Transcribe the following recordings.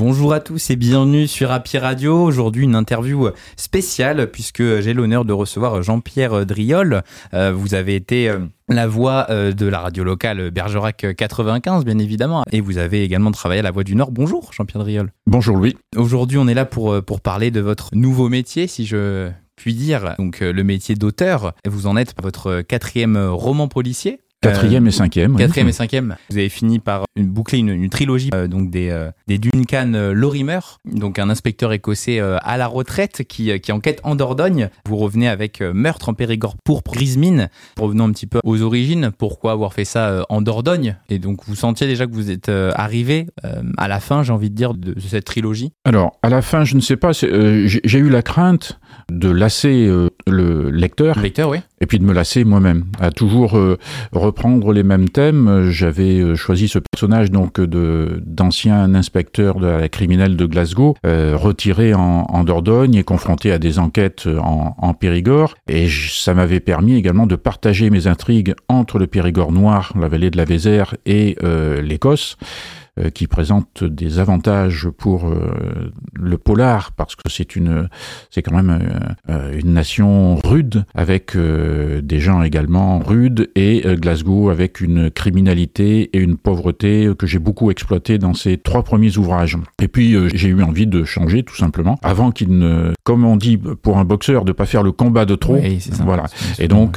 Bonjour à tous et bienvenue sur Happy Radio. Aujourd'hui, une interview spéciale puisque j'ai l'honneur de recevoir Jean-Pierre Driol. Vous avez été la voix de la radio locale Bergerac 95, bien évidemment. Et vous avez également travaillé à La Voix du Nord. Bonjour Jean-Pierre Driol. Bonjour Louis. Aujourd'hui, on est là pour parler de votre nouveau métier, si je puis dire. Donc le métier d'auteur. Vous en êtes à votre 4e roman policier. 4e et 5e. 4e et 5e. Vous avez fini par boucler une trilogie donc des Duncan Lorimer, donc un inspecteur écossais à la retraite qui enquête en Dordogne. Vous revenez avec Meurtre en Périgord pourpre, Grise-Mine. Revenons un petit peu aux origines. Pourquoi avoir fait ça en Dordogne? Et donc vous sentiez déjà que vous êtes arrivé à la fin, j'ai envie de dire, de cette trilogie? Alors, à la fin, je ne sais pas, j'ai eu la crainte de lasser le lecteur. Le lecteur, oui. Et puis de me lasser moi-même, à toujours reprendre les mêmes thèmes. J'avais choisi ce personnage donc d'ancien inspecteur de la criminelle de Glasgow, retiré en Dordogne et confronté à des enquêtes en Périgord. Et ça m'avait permis également de partager mes intrigues entre le Périgord noir, la vallée de la Vézère, et l'Écosse, qui présente des avantages pour le polar, parce que c'est quand même une nation rude, avec des gens également rudes, et Glasgow avec une criminalité et une pauvreté que j'ai beaucoup exploité dans ces 3 premiers ouvrages. Et puis j'ai eu envie de changer, tout simplement, avant qu'il ne, comme on dit pour un boxeur, de pas faire le combat de trop. Oui, c'est ça. Voilà. Et donc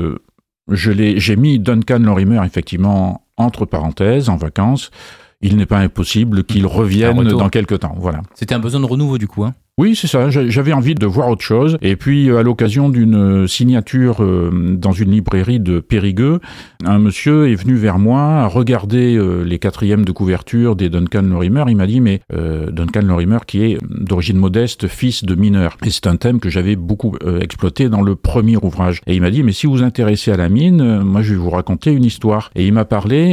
j'ai mis Duncan Lorimer effectivement entre parenthèses, en vacances. Il n'est pas impossible qu'il revienne dans quelques temps. Voilà. C'était un besoin de renouveau du coup, hein? Oui, c'est ça. J'avais envie de voir autre chose. Et puis, à l'occasion d'une signature dans une librairie de Périgueux, un monsieur est venu vers moi à regarder les 4e de couverture des Duncan Lorimer. Il m'a dit, mais Duncan Lorimer, qui est d'origine modeste, fils de mineur. Et c'est un thème que j'avais beaucoup exploité dans le premier ouvrage. Et il m'a dit, mais si vous vous intéressez à la mine, moi je vais vous raconter une histoire. Et il m'a parlé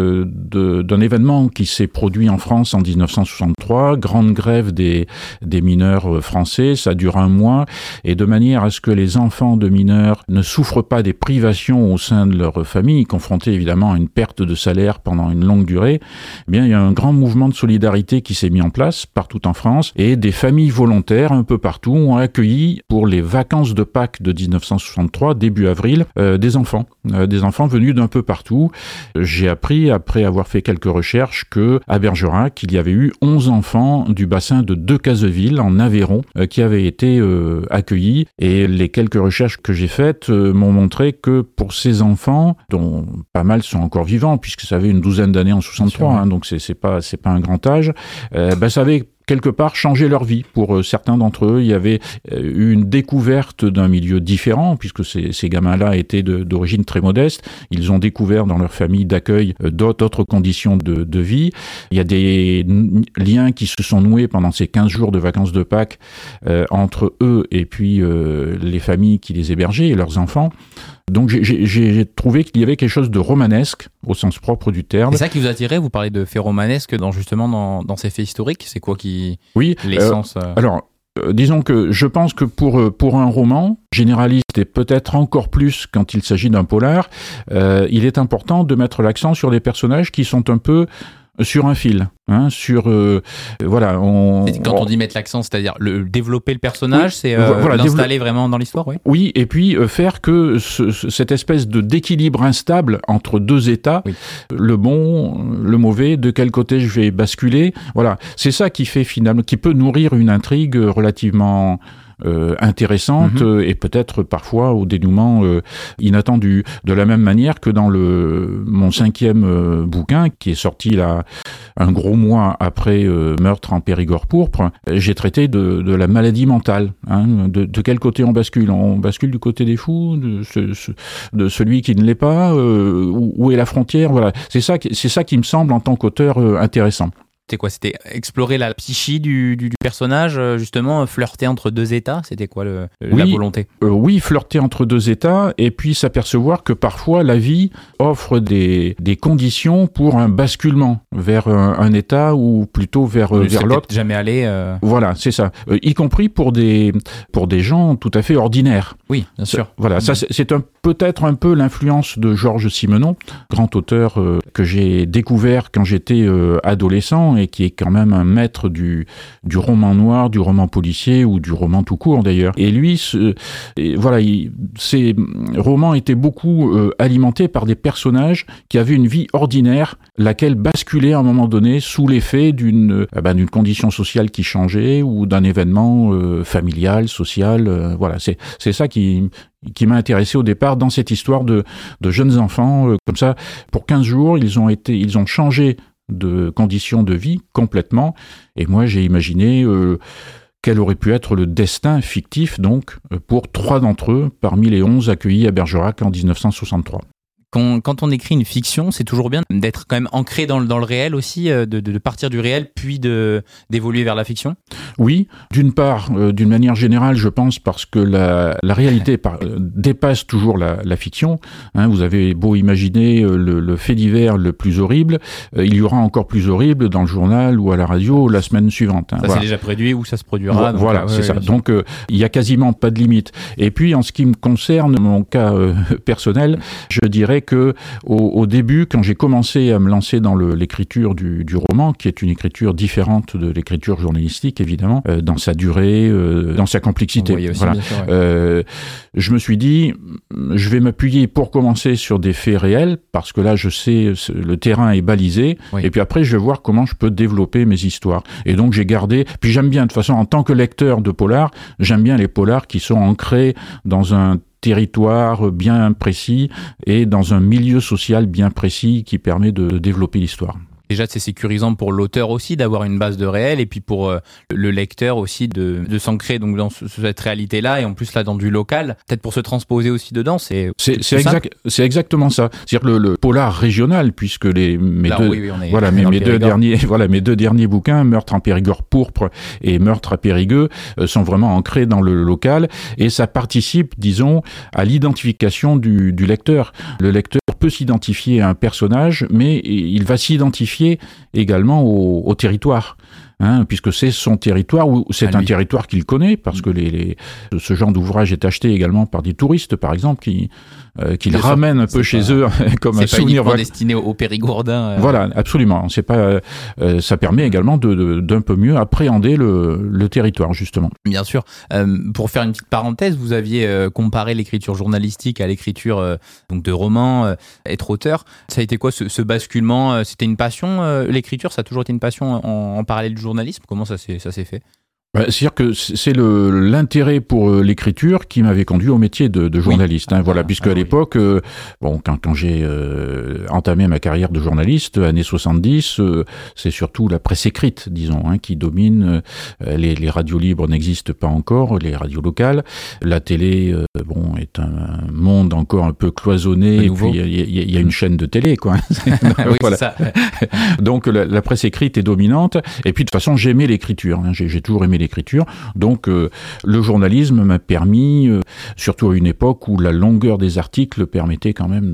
d'un événement qui s'est produit en France en 1963, grande grève des mineurs français, ça dure 1 mois, et de manière à ce que les enfants de mineurs ne souffrent pas des privations au sein de leur famille, confrontés évidemment à une perte de salaire pendant une longue durée, eh bien il y a un grand mouvement de solidarité qui s'est mis en place partout en France, et des familles volontaires un peu partout ont accueilli pour les vacances de Pâques de 1963, début avril, des enfants venus d'un peu partout. J'ai appris, après avoir fait quelques recherches, que à Bergerac, il y avait eu 11 enfants du bassin de Decazeville, en Aveyron, qui avaient été accueillis, et les quelques recherches que j'ai faites m'ont montré que pour ces enfants, dont pas mal sont encore vivants, puisque ça avait une douzaine d'années en 63, hein, donc c'est pas un grand âge, ça avait quelque part changer leur vie. Pour certains d'entre eux, il y avait eu une découverte d'un milieu différent, puisque ces gamins-là étaient d'origine très modeste. Ils ont découvert dans leur famille d'accueil d'autres conditions de vie. Il y a des liens qui se sont noués pendant ces 15 jours de vacances de Pâques entre eux et puis les familles qui les hébergeaient et leurs enfants. Donc j'ai trouvé qu'il y avait quelque chose de romanesque au sens propre du terme. C'est ça qui vous attirait? Vous parlez de faits romanesques dans ces faits historiques. C'est quoi oui, l'essence Alors, disons que je pense que pour un roman généraliste, et peut-être encore plus quand il s'agit d'un polar, il est important de mettre l'accent sur des personnages qui sont un peu sur un fil, hein, voilà. Quand on dit mettre l'accent, c'est-à-dire développer le personnage, oui, c'est l'installer vraiment dans l'histoire, oui. Oui, et puis faire que cette espèce d'équilibre instable entre 2 états, oui, le bon, le mauvais, de quel côté je vais basculer, voilà. C'est ça qui fait finalement, qui peut nourrir une intrigue relativement intéressante, et peut-être parfois au dénouement inattendu. De la même manière que dans mon 5e bouquin, qui est sorti là un gros mois après Meurtre en Périgord pourpre, j'ai traité de la maladie mentale. Hein, de quel côté on bascule? On bascule du côté des fous, de celui qui ne l'est pas, où est la frontière? Voilà. C'est ça qui me semble en tant qu'auteur intéressant. C'était quoi? C'était explorer la psyché du personnage, justement, flirter entre 2 états? C'était quoi la volonté? Oui, flirter entre 2 états, et puis s'apercevoir que parfois la vie offre des conditions pour un basculement vers un état, ou plutôt vers l'autre. Jamais allé. Voilà, c'est ça. Y compris pour des gens tout à fait ordinaires. Oui, bien sûr. Voilà, ça c'est peut-être un peu l'influence de Georges Simenon, grand auteur que j'ai découvert quand j'étais adolescent, et qui est quand même un maître du roman noir, du roman policier ou du roman tout court d'ailleurs. Et lui, ses romans étaient beaucoup alimentés par des personnages qui avaient une vie ordinaire, laquelle basculait à un moment donné sous l'effet d'une condition sociale qui changeait ou d'un événement familial, social. Voilà, c'est ça qui m'a intéressé au départ dans cette histoire de jeunes enfants comme ça. Pour 15 jours, ils ont changé de conditions de vie complètement. Et moi, j'ai imaginé quel aurait pu être le destin fictif donc pour 3 d'entre eux parmi les 11 accueillis à Bergerac en 1963. Quand on écrit une fiction, c'est toujours bien d'être quand même ancré dans le réel aussi, de partir du réel, puis d'évoluer vers la fiction. Oui, d'une part, d'une manière générale, je pense, parce que la réalité dépasse toujours la fiction. Vous avez beau imaginer le fait divers le plus horrible, il y aura encore plus horrible dans le journal ou à la radio la semaine suivante. Ça c'est déjà produit ou ça se produira. Voilà, c'est ça. Donc il y a quasiment pas de limite. Et puis en ce qui me concerne, mon cas personnel, je dirais que au début, quand j'ai commencé à me lancer dans l'écriture du roman, qui est une écriture différente de l'écriture journalistique, évidemment, dans sa durée, dans sa complexité. Aussi, voilà. bien sûr, ouais. Je me suis dit, je vais m'appuyer pour commencer sur des faits réels, parce que là, je sais, le terrain est balisé, oui. Et puis après, je vais voir comment je peux développer mes histoires. Et donc, j'ai gardé, puis j'aime bien, de toute façon, en tant que lecteur de polar, j'aime bien les polars qui sont ancrés dans un territoire bien précis et dans un milieu social bien précis qui permet de développer l'histoire. Déjà, c'est sécurisant pour l'auteur aussi d'avoir une base de réel et puis pour le lecteur aussi de s'ancrer donc dans cette réalité-là et en plus là dans du local, peut-être pour se transposer aussi dedans. C'est exactement ça. C'est-à-dire le polar régional, puisque mes deux derniers bouquins, Meurtre en Périgord pourpre et Meurtre à Périgueux, sont vraiment ancrés dans le local et ça participe, disons, à l'identification du lecteur. Le lecteur peut s'identifier à un personnage, mais il va s'identifier également au territoire. Puisque c'est son territoire ou c'est un territoire qu'il connaît, parce que ce genre d'ouvrage est acheté également par des touristes, par exemple, qui le ramènent un peu chez eux comme un souvenir. C'est pas uniquement destiné aux Périgourdins. Voilà, absolument. C'est pas. Ça permet également d'un peu mieux appréhender le territoire, justement. Bien sûr. Pour faire une petite parenthèse, vous aviez comparé l'écriture journalistique à l'écriture donc de romans, être auteur. Ça a été quoi ce basculement? C'était une passion, l'écriture? Ça a toujours été une passion en parallèle du journalisme? Comment ça s'est fait? C'est-à-dire que c'est l'intérêt pour l'écriture qui m'avait conduit au métier de journaliste. Oui. Puisque à l'époque, quand j'ai entamé ma carrière de journaliste, années 70, c'est surtout la presse écrite, disons, qui domine. Les radios libres n'existent pas encore, les radios locales. La télé, est un monde encore un peu cloisonné. Et puis il y a une chaîne de télé, quoi. Oui, voilà. C'est ça. Donc la presse écrite est dominante. Et puis de toute façon, j'aimais l'écriture. J'ai toujours aimé l'écriture. Donc le journalisme m'a permis, surtout à une époque où la longueur des articles permettait quand même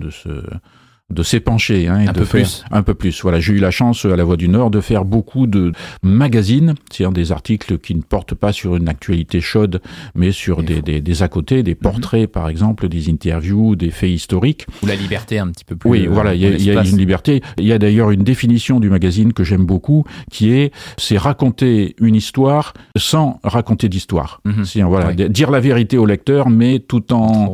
de s'épancher et de faire un peu plus. Voilà, j'ai eu la chance à La Voix du Nord de faire beaucoup de magazines, c'est-à-dire des articles qui ne portent pas sur une actualité chaude, mais sur des à côté, des portraits par exemple, des interviews, des faits historiques. Ou la liberté un petit peu plus. Oui, voilà, il y a une liberté. Il y a d'ailleurs une définition du magazine que j'aime beaucoup, c'est raconter une histoire sans raconter d'histoire. C'est-à-dire, dire la vérité au lecteur, mais tout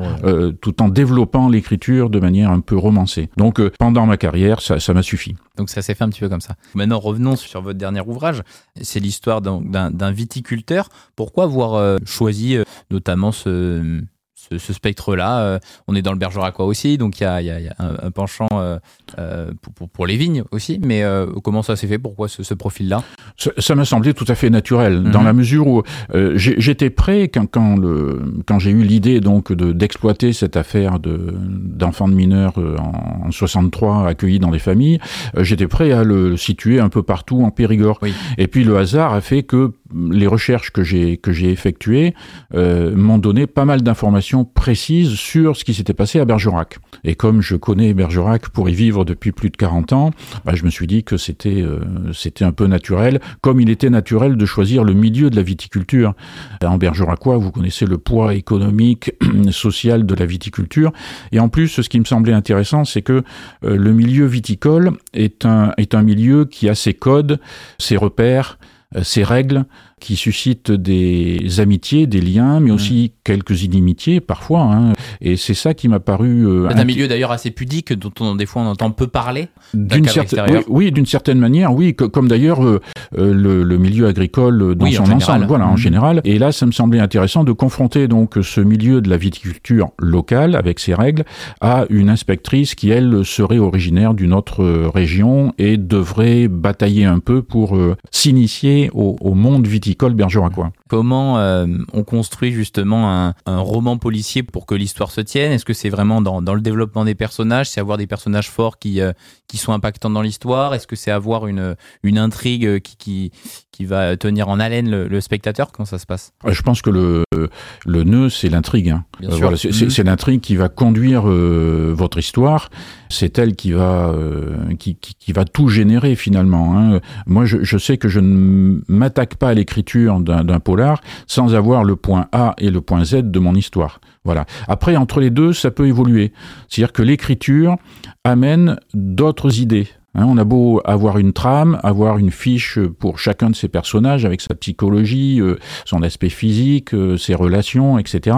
en développant l'écriture de manière un peu romancée. Donc pendant ma carrière, ça m'a suffi. Donc ça s'est fait un petit peu comme ça. Maintenant, revenons sur votre dernier ouvrage. C'est l'histoire d'un viticulteur. Pourquoi avoir choisi notamment ce spectre-là? On est dans le Bergeracois aussi, donc il y a un penchant pour les vignes aussi. Mais comment ça s'est fait? Pourquoi ce profil-là? Ça m'a semblé tout à fait naturel, dans la mesure où j'étais prêt quand j'ai eu l'idée donc d'exploiter cette affaire d'enfants de mineurs en 63 accueillis dans des familles. J'étais prêt à le situer un peu partout en Périgord. Oui. Et puis le hasard a fait que les recherches que j'ai effectuées m'ont donné pas mal d'informations précises sur ce qui s'était passé à Bergerac. Et comme je connais Bergerac pour y vivre depuis plus de 40 ans, je me suis dit que c'était un peu naturel, comme il était naturel de choisir le milieu de la viticulture. En Bergeracois, vous connaissez le poids économique, social de la viticulture. Et en plus, ce qui me semblait intéressant, c'est que le milieu viticole est un milieu qui a ses codes, ses repères, ses règles, qui suscitent des amitiés, des liens, mais aussi quelques inimitiés parfois. Hein. Et c'est ça qui m'a paru... c'est un milieu d'ailleurs assez pudique, dont des fois on entend peu parler. D'une certaine manière, oui, comme d'ailleurs le milieu agricole dans son ensemble, voilà, en général. Et là, ça me semblait intéressant de confronter donc ce milieu de la viticulture locale, avec ses règles, à une inspectrice qui, elle, serait originaire d'une autre région et devrait batailler un peu pour s'initier au monde viticole bergeracois. Comment on construit justement un roman policier pour que l'histoire se tienne? Est-ce que c'est vraiment dans le développement des personnages, c'est avoir des personnages forts qui sont impactants dans l'histoire? Est-ce que c'est avoir une intrigue qui va tenir en haleine le spectateur? Comment ça se passe? Je pense que le nœud, c'est l'intrigue. Hein. Voilà, c'est l'intrigue qui va conduire votre histoire. C'est elle qui va tout générer finalement. Hein. Moi, je sais que je ne m'attaque pas à l'écriture d'un polar sans avoir le point A et le point Z de mon histoire. Voilà. Après, entre les deux, ça peut évoluer. C'est-à-dire que l'écriture amène d'autres idées. Hein, on a beau avoir une trame, avoir une fiche pour chacun de ces personnages avec sa psychologie, son aspect physique, ses relations, etc.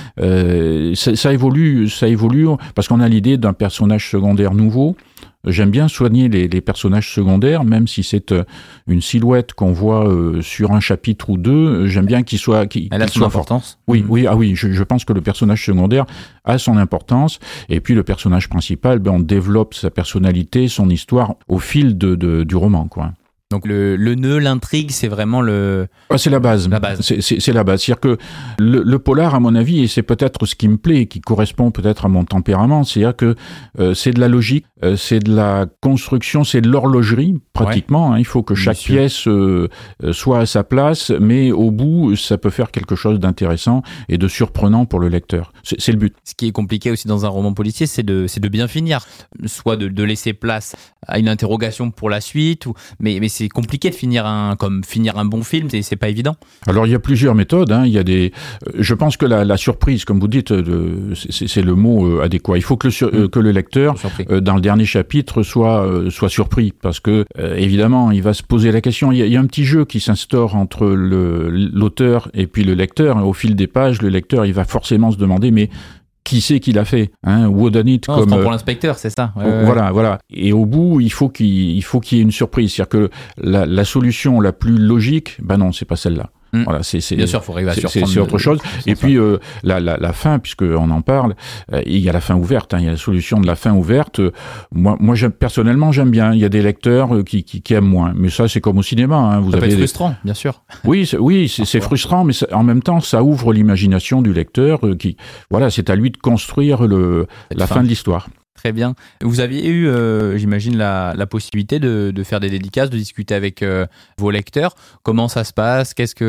Ça évolue parce qu'on a l'idée d'un personnage secondaire nouveau. J'aime bien soigner les personnages secondaires, même si c'est une silhouette qu'on voit sur un chapitre ou deux. J'aime bien qu'il soit Elle a son importance. Oui, je pense que le personnage secondaire a son importance. Et puis le personnage principal, on développe sa personnalité, son histoire au fil du roman, quoi. Donc le nœud, l'intrigue, c'est vraiment c'est la base. C'est la base. C'est-à-dire que le polar, à mon avis, et c'est peut-être ce qui me plaît, qui correspond peut-être à mon tempérament, c'est-à-dire que c'est de la logique, c'est de la construction, c'est de l'horlogerie, pratiquement. Ouais. Hein. Il faut que chaque pièce soit à sa place, mais au bout, ça peut faire quelque chose d'intéressant et de surprenant pour le lecteur. C'est le but. Ce qui est compliqué aussi dans un roman policier, c'est de bien finir. Soit de laisser place à une interrogation pour la suite, mais c'est compliqué de finir un bon film, c'est pas évident. Alors il y a plusieurs méthodes, hein. Il y a je pense que la surprise, comme vous dites, c'est le mot adéquat. Il faut que le lecteur, dans le dernier chapitre, soit surpris, parce que évidemment, il va se poser la question. Il y a un petit jeu qui s'instaure entre l'auteur et puis le lecteur. Au fil des pages, le lecteur, il va forcément se demander, mais qui c'est qui l'a fait, hein? Whodunit it, comme pour l'inspecteur, c'est ça. Voilà. Et au bout, il faut qu'il y ait une surprise, c'est-à-dire que la solution la plus logique, non, c'est pas celle-là. Voilà, bien sûr, faut arriver à surprendre. C'est autre chose. Et puis la fin, puisqu'on en parle, il y a la fin ouverte. Hein, il y a la solution de la fin ouverte. Moi, personnellement, j'aime bien. Il y a des lecteurs qui aiment moins. Mais ça, c'est comme au cinéma. Hein. Ça peut être frustrant, bien sûr. Oui, c'est frustrant, mais en même temps, ça ouvre l'imagination du lecteur. C'est à lui de construire la fin de l'histoire. Très bien. Vous aviez eu, j'imagine, la possibilité de faire des dédicaces, de discuter avec vos lecteurs. Comment ça se passe?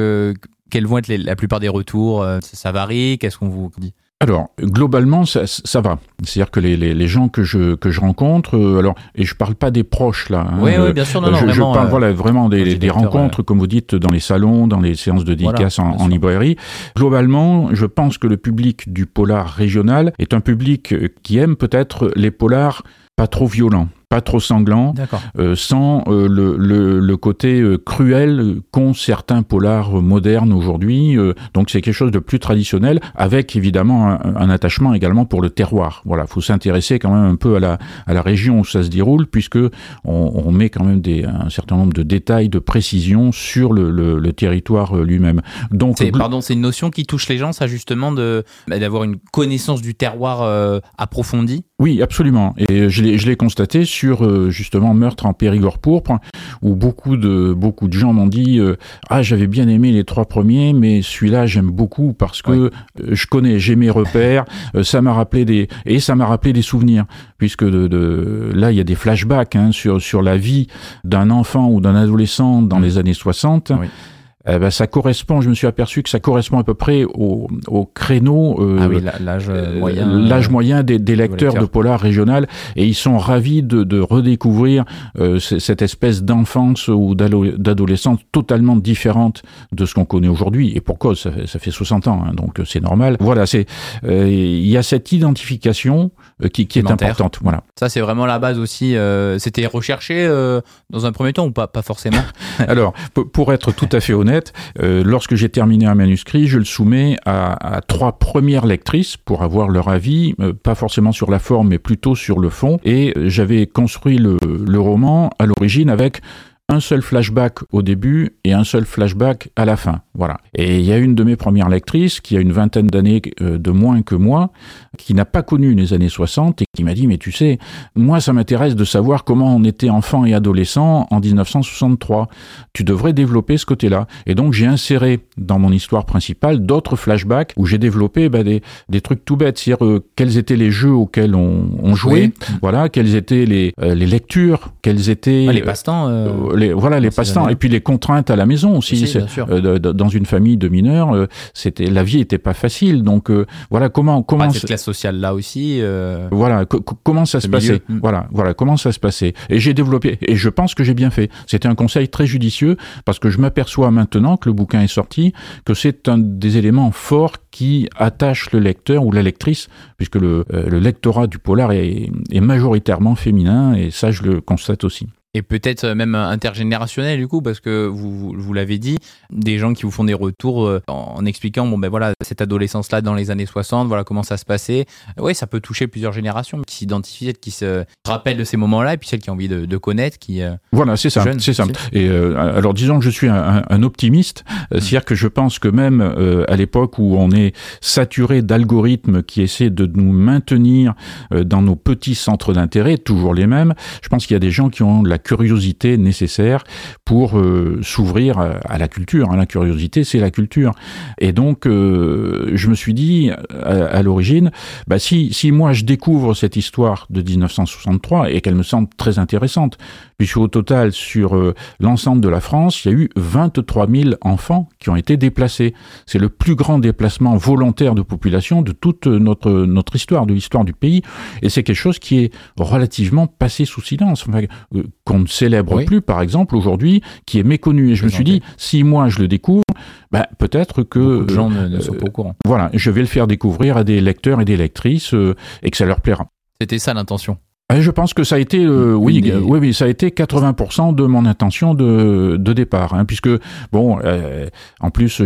Quels vont être la plupart des retours? Ça varie? Qu'est-ce qu'on vous dit? Alors, globalement, ça va. C'est-à-dire que les gens que je rencontre, et je parle pas des proches, là. Hein, oui, bien sûr, je parle vraiment des rencontres, comme vous dites, dans les salons, dans les séances de dédicaces en librairie. Globalement, je pense que le public du polar régional est un public qui aime peut-être les polars pas trop violents, pas trop sanglants, sans le côté cruel qu'ont certains polars modernes aujourd'hui. Donc c'est quelque chose de plus traditionnel, avec évidemment un attachement également pour le terroir. Voilà, faut s'intéresser quand même un peu à la région où ça se déroule, puisque on met quand même un certain nombre de détails, de précisions sur le territoire lui-même. Donc c'est une notion qui touche les gens, ça, justement, d'avoir une connaissance du terroir approfondie. Oui, absolument. Et je l'ai constaté sur justement Meurtre en Périgord pourpre, où beaucoup de gens m'ont dit j'avais bien aimé les 3 premiers, mais celui-là j'aime beaucoup parce que j'ai mes repères, ça m'a rappelé des souvenirs, puisque là il y a des flashbacks, hein, sur la vie d'un enfant ou d'un adolescent dans les années 60. Oui. ça correspond, je me suis aperçu que ça correspond à peu près au créneau l'âge moyen des lecteurs de polar régional, et ils sont ravis de redécouvrir cette espèce d'enfance ou d'adolescence totalement différente de ce qu'on connaît aujourd'hui, et pour cause, ça fait 60 ans, donc c'est normal. Voilà, il y a cette identification qui est importante. Voilà. Ça, c'est vraiment la base aussi. C'était recherché dans un premier temps ou pas forcément? Alors, pour être tout à fait honnête, lorsque j'ai terminé un manuscrit, je le soumets à 3 premières lectrices pour avoir leur avis, pas forcément sur la forme, mais plutôt sur le fond. Et j'avais construit le roman à l'origine avec un seul flashback au début et un seul flashback à la fin. Voilà. Et il y a une de mes premières lectrices qui a une vingtaine d'années de moins que moi, qui n'a pas connu les années 60 et qui m'a dit « Mais tu sais, moi ça m'intéresse de savoir comment on était enfant et adolescent en 1963. Tu devrais développer ce côté-là. » Et donc j'ai inséré dans mon histoire principale d'autres flashbacks où j'ai développé des trucs tout bêtes, c'est-à-dire quels étaient les jeux auxquels on jouait, voilà, quelles étaient les lectures, quels étaient les passe-temps. Les passe-temps et puis les contraintes à la maison aussi. Bien sûr. Dans une famille de mineurs, la vie était pas facile. Donc voilà comment cette classe sociale là aussi. Voilà comment ça se passait. Voilà comment ça se passait. Et j'ai développé, et je pense que j'ai bien fait. C'était un conseil très judicieux parce que je m'aperçois maintenant que le bouquin est sorti que c'est un des éléments forts qui attache le lecteur ou la lectrice, puisque le lectorat du polar est majoritairement féminin, et ça je le constate aussi. Et peut-être même intergénérationnel du coup, parce que vous l'avez dit, des gens qui vous font des retours en expliquant voilà, cette adolescence-là dans les années 60, voilà comment ça se passait. Oui, ça peut toucher plusieurs générations qui s'identifient, qui se rappellent de ces moments-là, et puis celles qui ont envie de connaître, qui voilà, c'est ça, jeunes, c'est ça. Et alors disons que je suis un optimiste, c'est-à-dire que je pense que même à l'époque où on est saturé d'algorithmes qui essaient de nous maintenir dans nos petits centres d'intérêt, toujours les mêmes, je pense qu'il y a des gens qui ont la curiosité nécessaire pour s'ouvrir à la culture. La curiosité, c'est la culture. Et donc, je me suis dit, à l'origine, si moi je découvre cette histoire de 1963 et qu'elle me semble très intéressante, puisque au total, sur l'ensemble de la France, il y a eu 23 000 enfants qui ont été déplacés. C'est le plus grand déplacement volontaire de population de toute notre histoire, de l'histoire du pays. Et c'est quelque chose qui est relativement passé sous silence, qu'on ne célèbre plus, par exemple, aujourd'hui, qui est méconnu. Et je me suis dit, si moi je le découvre, peut-être que beaucoup de gens ne sont pas au courant. Voilà, je vais le faire découvrir à des lecteurs et des lectrices et que ça leur plaira. C'était ça l'intention. Je pense que ça a été, oui, ça a été 80% de mon intention de départ, puisque en plus,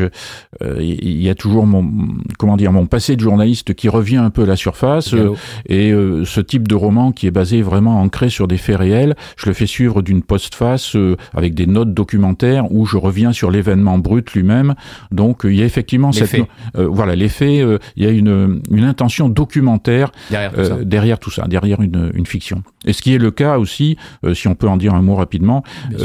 il y a toujours mon passé de journaliste qui revient un peu à la surface, et ce type de roman qui est basé vraiment ancré sur des faits réels, je le fais suivre d'une postface avec des notes documentaires où je reviens sur l'événement brut lui-même. Donc il y a effectivement les faits, il y a une intention documentaire derrière tout ça, derrière une fiction. Et ce qui est le cas aussi, si on peut en dire un mot rapidement,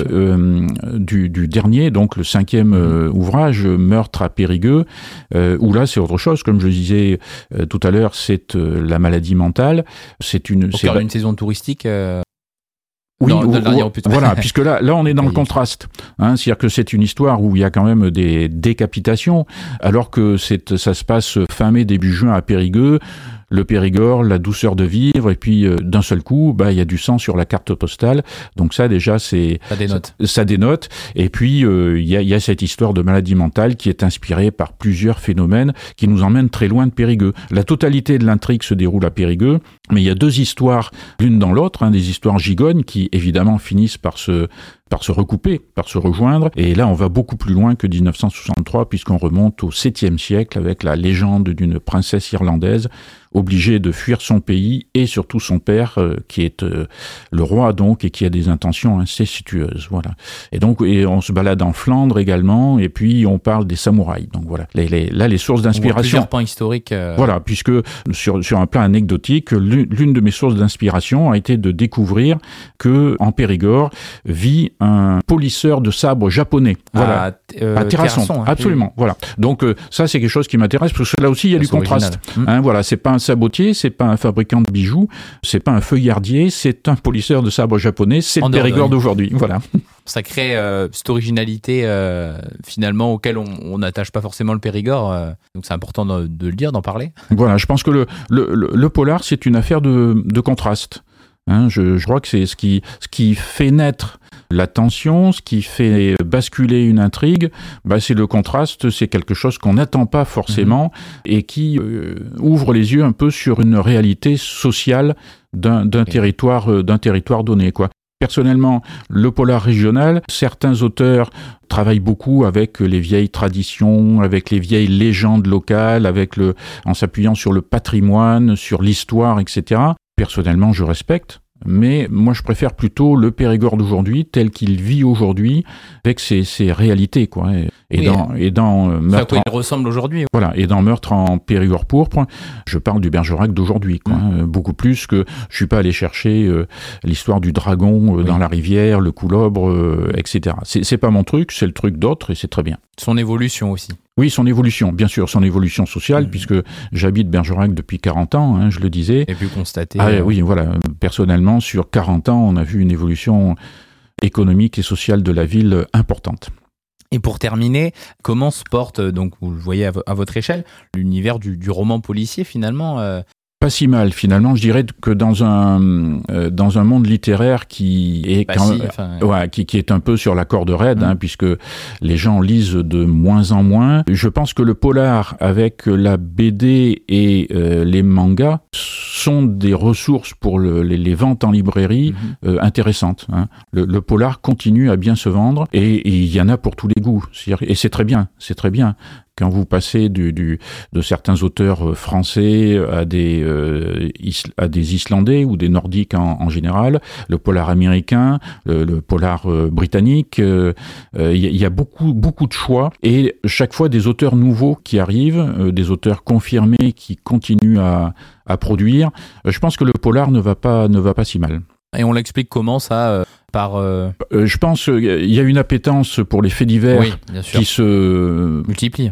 du dernier, donc le 5e ouvrage, Meurtre à Périgueux, où là c'est autre chose, comme je disais tout à l'heure, c'est la maladie mentale. C'est une saison touristique. Oui, voilà, puisque là on est dans le contraste. C'est-à-dire que c'est une histoire où il y a quand même des décapitations, alors que ça se passe fin mai, début juin à Périgueux. Le Périgord, la douceur de vivre, et puis d'un seul coup, il y a du sang sur la carte postale. Donc ça, déjà, ça dénote. Et puis il y a cette histoire de maladie mentale qui est inspirée par plusieurs phénomènes qui nous emmènent très loin de Périgueux. La totalité de l'intrigue se déroule à Périgueux, mais il y a 2 histoires, l'une dans l'autre, des histoires gigognes qui évidemment finissent par se recouper, par se rejoindre. Et là, on va beaucoup plus loin que 1963, puisqu'on remonte au 7e siècle avec la légende d'une princesse irlandaise obligée de fuir son pays et surtout son père, qui est le roi donc, et qui a des intentions incestueuses. Voilà. Et on se balade en Flandre également, et puis on parle des samouraïs. Donc voilà. Là, les sources d'inspiration. Plusieurs points historiques. Voilà, puisque sur un plan anecdotique, l'une de mes sources d'inspiration a été de découvrir que en Périgord vit un polisseur de sabre japonais. Voilà. À Terrasson. Absolument. Voilà. Donc ça, c'est quelque chose qui m'intéresse parce que là aussi, il y a du contraste. Voilà, c'est pas un sabotier, c'est pas un fabricant de bijoux, c'est pas un feuillardier, c'est un polisseur de sabres japonais, c'est le Périgord d'aujourd'hui. Voilà. Ça crée cette originalité finalement auquel on n'attache pas forcément le Périgord. Donc c'est important de le dire, d'en parler. Voilà, je pense que le polar, c'est une affaire de contraste. Hein, je crois que c'est ce qui fait naître la tension, ce qui fait basculer une intrigue, c'est le contraste, c'est quelque chose qu'on n'attend pas forcément et qui ouvre les yeux un peu sur une réalité sociale d'un territoire donné, quoi. Personnellement, le polar régional, certains auteurs travaillent beaucoup avec les vieilles traditions, avec les vieilles légendes locales, en s'appuyant sur le patrimoine, sur l'histoire, etc. Personnellement, je respecte. Mais moi, je préfère plutôt le Périgord d'aujourd'hui, tel qu'il vit aujourd'hui, avec ses réalités, quoi. Et dans Meurtre, à quoi il ressemble aujourd'hui. Voilà. Et dans Meurtre en Périgord pourpre, je parle du Bergerac d'aujourd'hui, quoi. Beaucoup plus que je suis pas allé chercher l'histoire du dragon dans la rivière, le coulobre, etc. C'est pas mon truc, c'est le truc d'autres, et c'est très bien. Son évolution aussi. Oui, son évolution, bien sûr, son évolution sociale, puisque j'habite Bergerac depuis 40 ans, je le disais. Et pu constater. Oui, voilà. Personnellement, sur 40 ans, on a vu une évolution économique et sociale de la ville importante. Et pour terminer, comment se porte, donc vous le voyez à votre échelle, l'univers du roman policier finalement Pas si mal, finalement. Je dirais que dans un monde littéraire qui est qui est un peu sur la corde raide, puisque les gens lisent de moins en moins. Je pense que le polar avec la BD et les mangas sont des ressources pour les ventes en librairie intéressantes. Le polar continue à bien se vendre et il y en a pour tous les goûts. Et c'est très bien, c'est très bien. Quand vous passez de certains auteurs français à des Islandais ou des Nordiques en général, le polar américain, le polar britannique, il y a beaucoup de choix et chaque fois des auteurs nouveaux qui arrivent, des auteurs confirmés qui continuent à produire. Je pense que le polar ne va pas si mal. Et on l'explique comment ça je pense qu'il y a une appétence pour les faits divers qui se multiplie.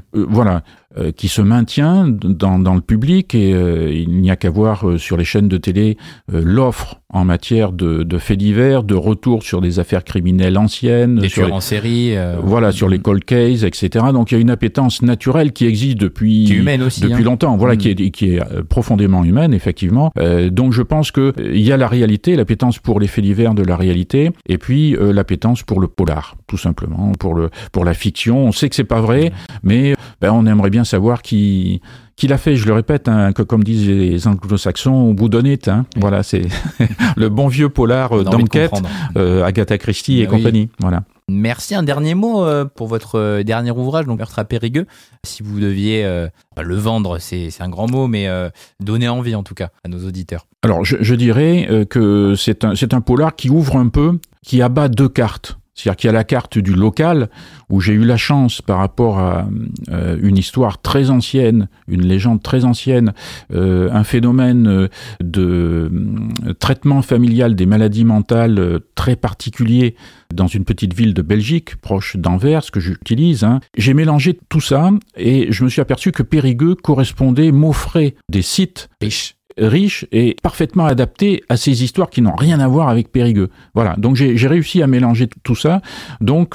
Qui se maintient dans le public et il n'y a qu'à voir sur les chaînes de télé l'offre en matière de faits divers, de retour sur des affaires criminelles anciennes, des tueurs en série, sur les cold cases, etc. Donc il y a une appétence naturelle qui existe depuis longtemps, qui est profondément humaine, effectivement. Donc je pense que il y a la réalité, l'appétence pour les faits divers de la réalité, et puis l'appétence pour le polar, tout simplement, pour la fiction. On sait que c'est pas vrai, mais on aimerait bien savoir qui l'a fait, je le répète, comme disent les anglo-saxons, au bout d'un it. Voilà, c'est le bon vieux polar d'enquête, Agatha Christie et compagnie. Voilà. Merci. Un dernier mot pour votre dernier ouvrage, donc Meurtre à Périgueux. Si vous deviez le vendre, c'est un grand mot, mais donner envie en tout cas à nos auditeurs. Alors, je dirais que c'est un polar qui ouvre un peu, qui abat deux cartes. C'est-à-dire qu'il y a la carte du local, où j'ai eu la chance, par rapport à une histoire très ancienne, une légende très ancienne, un phénomène de traitement familial des maladies mentales très particulier dans une petite ville de Belgique, proche d'Anvers, que j'utilise. J'ai mélangé tout ça, et je me suis aperçu que Périgueux m'offrait des sites riche et parfaitement adapté à ces histoires qui n'ont rien à voir avec Périgueux. Voilà, donc j'ai réussi à mélanger tout ça. Donc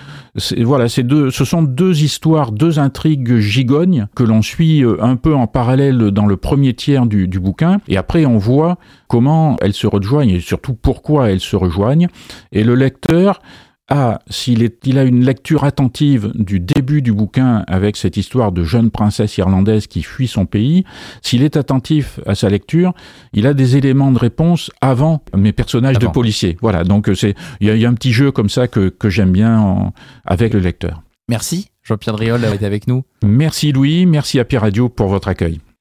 ce sont deux histoires, deux intrigues gigognes que l'on suit un peu en parallèle dans le premier tiers du bouquin, et après on voit comment elles se rejoignent et surtout pourquoi elles se rejoignent. Et le lecteur s'il a une lecture attentive du début du bouquin avec cette histoire de jeune princesse irlandaise qui fuit son pays, s'il est attentif à sa lecture, il a des éléments de réponse avant mes personnages de policiers. Voilà, donc il y a un petit jeu comme ça que j'aime bien avec le lecteur. Merci Jean-Pierre Driol d'avoir été avec nous. Merci Louis, merci à Pierre Radio pour votre accueil.